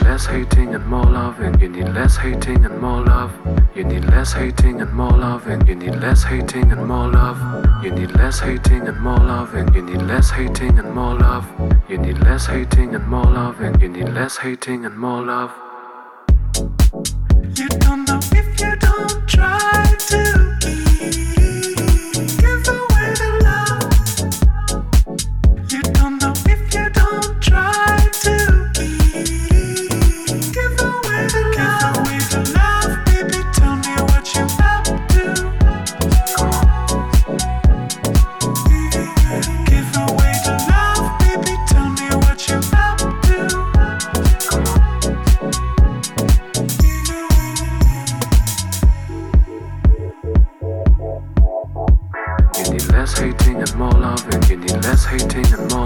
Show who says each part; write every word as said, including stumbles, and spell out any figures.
Speaker 1: less hating and more loving. You need less hating and more love. You need less hating and more loving. You need less hating and more love. You need less hating and more loving. You need less hating and more love. You need less hating and more loving. You need less hating and more love.
Speaker 2: You don't know if you don't try to give away the love. You don't know if you don't try to give away the love. Give away the love, baby. Tell me what you up to. Give away the love, baby. Tell me what you up to.
Speaker 1: You need less hating and more loving. You need less hating and more